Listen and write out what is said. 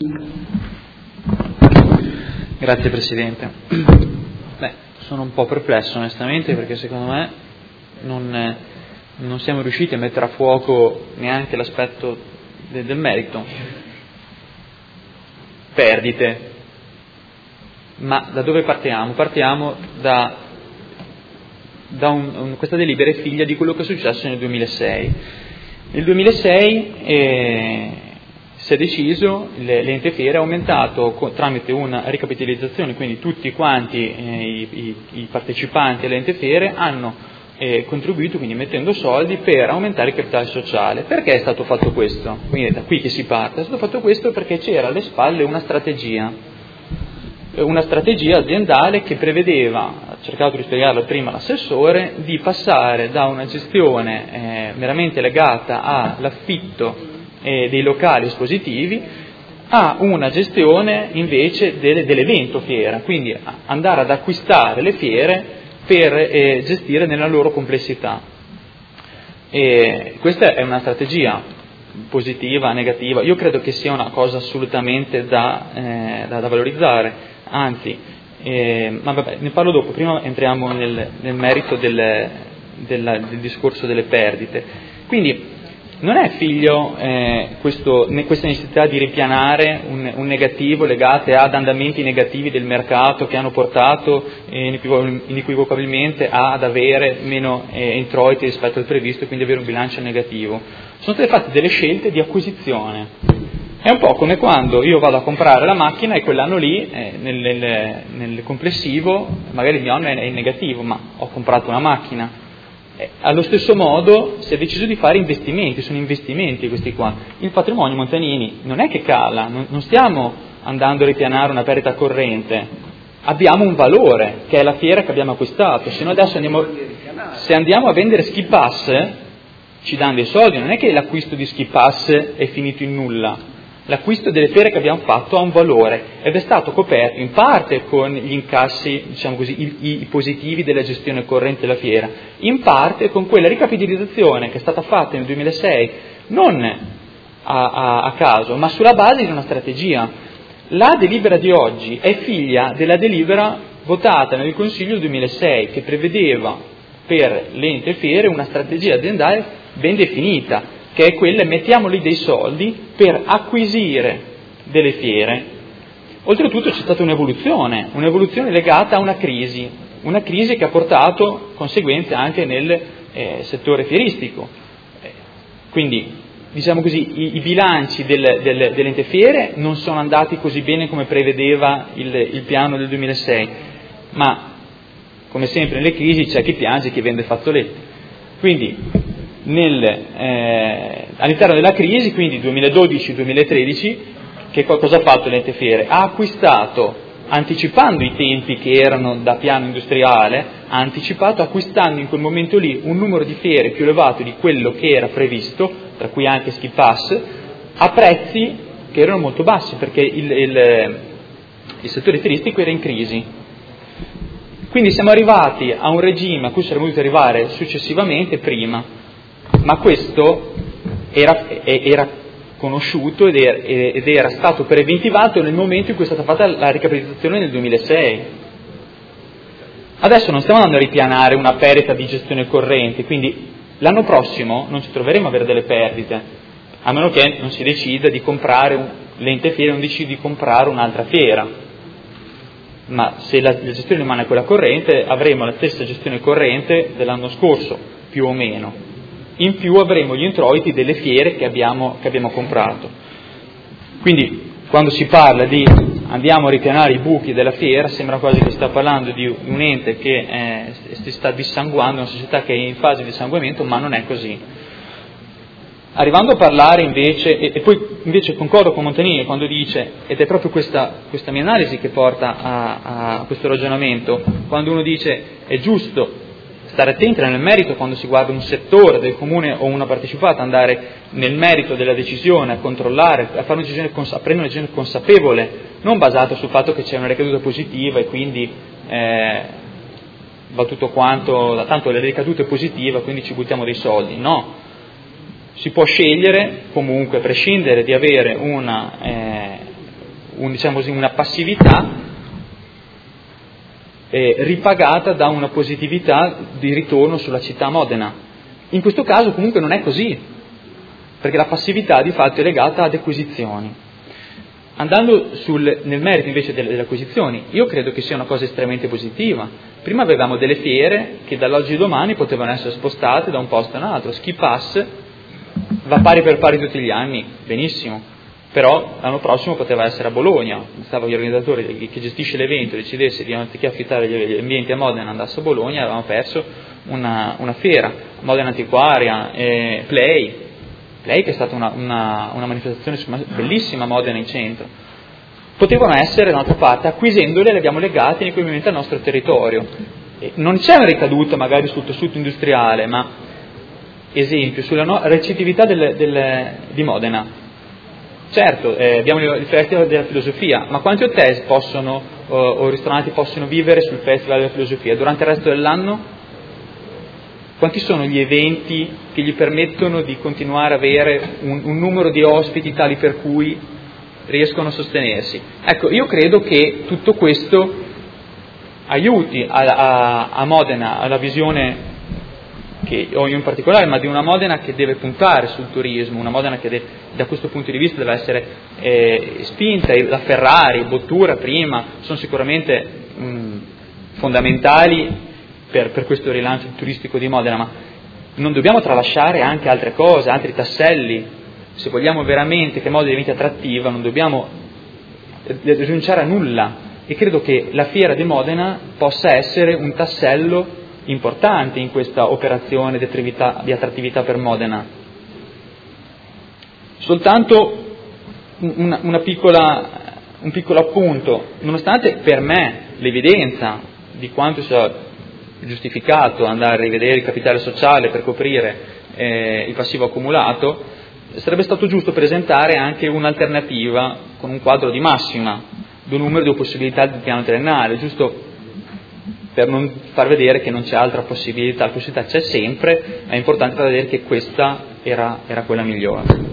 Grazie Presidente. Sono un po' perplesso onestamente, perché secondo me non siamo riusciti a mettere a fuoco neanche l'aspetto del merito. Perdite. Ma da dove partiamo? Partiamo da questa delibera è figlia di quello che è successo nel 2006. Nel 2006 si è deciso, l'ente fiere ha aumentato tramite una ricapitalizzazione, quindi tutti quanti i partecipanti all'ente fiere hanno contribuito, quindi mettendo soldi per aumentare il capitale sociale. Perché è stato fatto questo? Quindi è da qui che si parte. È stato fatto questo perché c'era alle spalle una strategia aziendale che prevedeva, ha cercato di spiegarlo prima l'assessore, di passare da una gestione meramente legata all'affitto dei locali espositivi a una gestione invece dell'evento fiera, quindi andare ad acquistare le fiere per gestire nella loro complessità. Questa è una strategia positiva, negativa? Io credo che sia una cosa assolutamente da valorizzare, anzi, ma vabbè, ne parlo dopo, prima entriamo nel merito del discorso delle perdite. Quindi non è figlio questa necessità di ripianare un negativo legato ad andamenti negativi del mercato che hanno portato inequivocabilmente ad avere meno introiti rispetto al previsto e quindi avere un bilancio negativo. Sono state fatte delle scelte di acquisizione. È un po' come quando io vado a comprare la macchina e quell'anno lì, nel complessivo, magari il mio anno è in negativo, ma ho comprato una macchina. Allo stesso modo si è deciso di fare investimenti, sono investimenti questi qua. Il patrimonio Montanini non è che cala, non stiamo andando a ripianare una perdita corrente, abbiamo un valore che è la fiera che abbiamo acquistato. Se noi adesso andiamo a vendere ski pass ci danno dei soldi, non è che l'acquisto di ski pass è finito in nulla. L'acquisto delle fiere che abbiamo fatto ha un valore ed è stato coperto in parte con gli incassi, diciamo così, i positivi della gestione corrente della fiera, in parte con quella ricapitalizzazione che è stata fatta nel 2006, non a caso, ma sulla base di una strategia. La delibera di oggi è figlia della delibera votata nel Consiglio del 2006, che prevedeva per l'ente fiere una strategia aziendale ben definita, che è quella: mettiamo lì dei soldi per acquisire delle fiere. Oltretutto c'è stata un'evoluzione legata a una crisi che ha portato conseguenze anche nel settore fieristico. Quindi, diciamo così, i bilanci dell'ente fiere non sono andati così bene come prevedeva il piano del 2006, ma come sempre nelle crisi c'è chi piange e chi vende fazzoletti. Quindi all'interno della crisi, quindi 2012-2013, che cosa ha fatto l'ente fiere? Ha acquistato, anticipando i tempi che erano da piano industriale, acquistando in quel momento lì un numero di fiere più elevato di quello che era previsto, tra cui anche ski pass, a prezzi che erano molto bassi, perché il settore fieristico era in crisi. Quindi siamo arrivati a un regime a cui saremmo dovuti arrivare successivamente prima, ma questo era conosciuto ed era stato preventivato nel momento in cui è stata fatta la ricapitalizzazione nel 2006. Adesso non stiamo andando a ripianare una perdita di gestione corrente, quindi l'anno prossimo non ci troveremo a avere delle perdite, a meno che non si decida di comprare l'ente fiera, non decide di comprare un'altra fiera. Ma se la gestione rimane quella corrente, avremo la stessa gestione corrente dell'anno scorso, più o meno. In più avremo gli introiti delle fiere che abbiamo comprato. Quindi quando si parla di andiamo a ripianare i buchi della fiera, sembra quasi che si sta parlando di un ente che si sta dissanguando, una società che è in fase di dissanguamento, ma non è così. Arrivando a parlare invece, e poi invece concordo con Montanini quando dice, ed è proprio questa mia analisi che porta a questo ragionamento, quando uno dice è giusto stare attenti nel merito quando si guarda un settore del comune o una partecipata, andare nel merito della decisione, a controllare, a fare una decisione, a prendere una decisione consapevole, non basata sul fatto che c'è una ricaduta positiva e quindi va tutto quanto, tanto la ricaduta è positiva, quindi ci buttiamo dei soldi. No, si può scegliere comunque, a prescindere di avere diciamo così, una passività ripagata da una positività di ritorno sulla città Modena. In questo caso comunque non è così, perché la passività di fatto è legata ad acquisizioni. Andando nel merito invece delle acquisizioni, io credo che sia una cosa estremamente positiva. Prima avevamo delle fiere che dall'oggi al domani potevano essere spostate da un posto a un altro. Ski Pass va pari per pari tutti gli anni, benissimo, però l'anno prossimo poteva essere a Bologna. Stava gli organizzatori, che gestisce l'evento, decidesse di anziché affittare gli ambienti a Modena andasse a Bologna, avevamo perso una fiera. Modena Antiquaria, Play che è stata una manifestazione bellissima a Modena in centro. Potevano essere dall'altra parte, acquisendole le abbiamo legate inequivocabilmente al nostro territorio. Non c'è una ricaduta magari sul tessuto industriale, ma esempio sulla recettività di Modena. Certo, abbiamo il Festival della Filosofia, ma quanti hotel o ristoranti possono vivere sul Festival della Filosofia? Durante il resto dell'anno? Quanti sono gli eventi che gli permettono di continuare a avere un numero di ospiti tali per cui riescono a sostenersi? Ecco, io credo che tutto questo aiuti a Modena, alla visione che ho io in particolare, ma di una Modena che deve puntare sul turismo, una Modena che da questo punto di vista deve essere spinta. La Ferrari, Bottura prima, sono sicuramente fondamentali per questo rilancio turistico di Modena, ma non dobbiamo tralasciare anche altre cose, altri tasselli. Se vogliamo veramente che Modena diventi attrattiva, non dobbiamo rinunciare a nulla, e credo che la fiera di Modena possa essere un tassello importante in questa operazione di attrattività per Modena. Soltanto un piccolo appunto: nonostante per me l'evidenza di quanto sia giustificato andare a rivedere il capitale sociale per coprire il passivo accumulato, sarebbe stato giusto presentare anche un'alternativa con un quadro di massima, di un numero di possibilità di piano triennale, giusto per non far vedere che non c'è altra possibilità. La possibilità c'è sempre, è importante far vedere che questa era quella migliore.